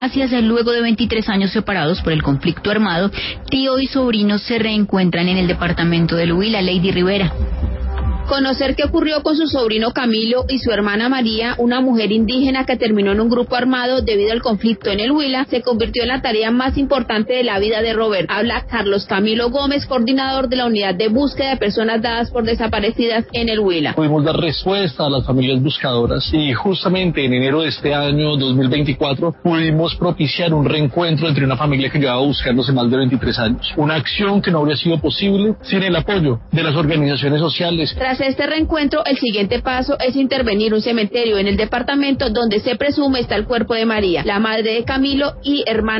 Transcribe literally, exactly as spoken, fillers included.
Gracias, luego de veintitrés años separados por el conflicto armado, tío y sobrino se reencuentran en el departamento del Huila. Lady Rivera. Conocer qué ocurrió con su sobrino Camilo y su hermana María, una mujer indígena que terminó en un grupo armado debido al conflicto en el Huila, se convirtió en la tarea más importante de la vida de Robert. Habla Carlos Camilo Gómez, coordinador de la unidad de búsqueda de personas dadas por desaparecidas en el Huila. Pudimos dar respuesta a las familias buscadoras y justamente en enero de este año dos mil veinticuatro pudimos propiciar un reencuentro entre una familia que llevaba buscándose más de veintitrés años. Una acción que no habría sido posible sin el apoyo de las organizaciones sociales. Tras este reencuentro, el siguiente paso es intervenir un cementerio en el departamento donde se presume está el cuerpo de María, la madre de Camilo y hermana